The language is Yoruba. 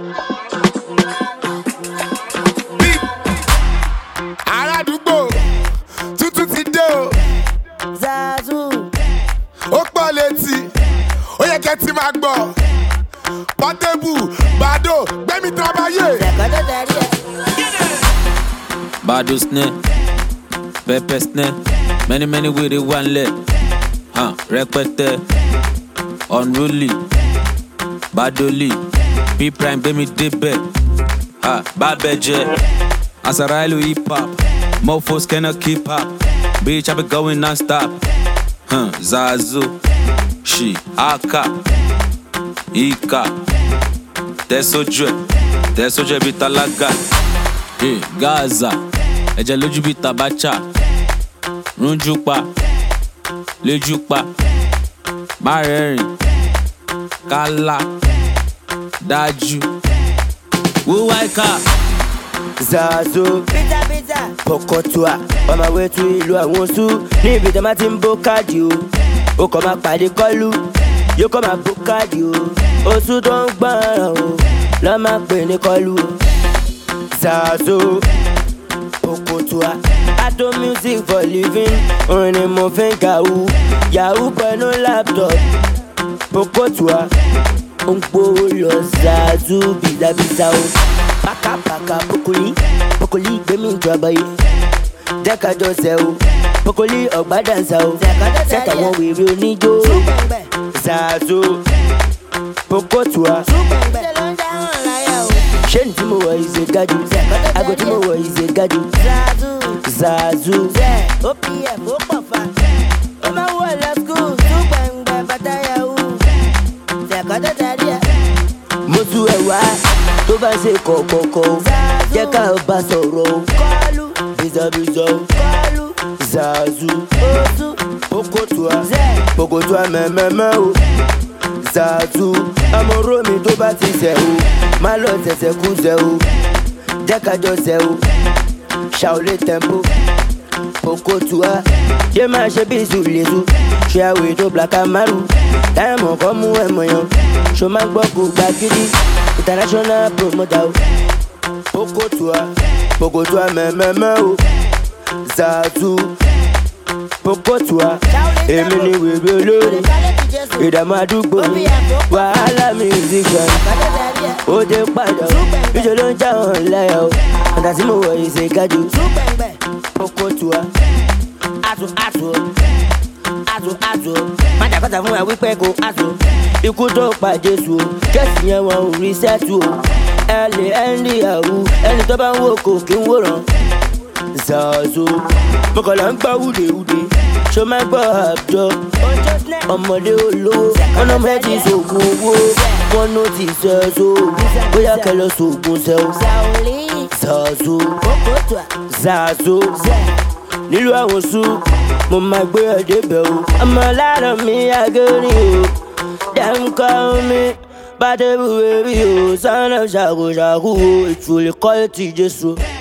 Aládùúgbò tuntun ti dé o. Zazu. Ó pọ̀ létí, ó yẹ kẹ́ ti máa gbọ́. Portable, Bado, gbẹ́mí trabayé. Bado snare, pepper snare, many with it one leg. Rẹpẹtẹ, unruly, Badoli, P prime gbẹ́mí débẹ̀. Babẹjẹ, Asarailu hip hop, mofos cannot keep up. Bitch, I be going non-stop. Zazu, she, Aka, Ika, Tesojwe bi talaga. Gaza, ẹ̀jẹ̀ lójú bi tabacha. Runjupa, Lejupa, Marẹ́rìn, Kala, Dájú, Wuwaika. Zazu. Pizza. Pokotua. On my way to ìlú àwọn Oṣù. Ní ibi tí a máa ti ń bó káàdì o. Ó kàn máa pàdé kọ́lù. Yóò kàn máa bó káàdì o. Oṣù tó ń gbọ́ràn o. Lọ́ máa pè ní kọ́lù o. Zazu. Pokotua. I do music for living. Orin ni mo fi ń kàwú. Yahoo pẹ̀lú laptop. Pokotua. Ó ń gbówó lọ Zazu bìzàbìzà o. Paka Pokoli gbẹ́mí ìjọba yìí. Jẹ́ ká jọ ṣe o. Pokoli ọ̀gbá dànsá o. Ṣẹ́ta wọn wèrè oníjó. Zazu Pokotua. Ṣé ní tí mo wọ̀ yìí ṣe gájú? Àgọ́ tí mo wọ̀ yìí ṣe gájú. Zazu OPF ó pọ̀ fa. Ó máa wọ̀ lọ skul. Túgbẹ̀ngbẹ̀ bàtà yahoo. Ṣẹ̀kọ́tọ̀ tẹ̀lé ẹ̀. Mo tú ẹ̀ wá tó bá ṣe kọ̀kọ̀kọ̀ jẹ́ ká bá sọ̀rọ̀ o. Bìzàbìzà o. Zazu Pokotua mẹ́mẹ́mẹ́ o. Zazu amọ̀rọ̀ mi tó bá ti ṣẹ̀ o. Má lọ ṣẹ̀ṣẹ̀ kú ṣẹ̀ o. Jẹ́ ká jọ ṣẹ̀ o. Ṣàolé tempo Pokotua. Yé máa ṣe bí ìṣùlẹ̀ṣù. Ṣé àwẹ̀ tó Black Amaru. Táyàmọ̀ kọ́ mú ẹ̀mọ̀ yan. Ṣo máa gbọ́ kó gbà gidi. International promoter o. Pokotua mẹ́mẹ́mẹ́ o. Zazu Pokotua. Èmi ni wèrè olórí. Ìdààmú àdúgbò mi. Wàhálà musician. Ó dé padà o. Ìṣòro ló ń já wọn láyà o. Ọ̀tà tí mo wọ̀ yìí ṣe gájú. Pokotua. Azu. Májàkọ́ta fún wa wípé kò azu. Ikú tó pa Jésù o. Kẹ́sì yẹn wọn ò rí sẹ́tù o. Ẹ lè ẹ́ndì àwù. Ẹni tó bá ń wò kò kí ń wòran. Zazu mọ̀kànlá ń gbá wúdewúde. Ṣo máa gbọ́ àbjọ? Ọmọdé olówó. Wọ́n náà mẹ́tì sògùn owó. Wọ́n ló ti sẹ́so. Bóyá kẹlẹ́ sògùn sẹ́o. Zazu nílùú àwọn Oṣù. Mo máa gbé ọdẹ bẹ̀ o. Ọmọ lára mi agẹ́rì o. Dem call me Portable baby o. Son of Ṣàkóṣàkó o. Ìtùlẹ̀ kọ́ ti Jésù.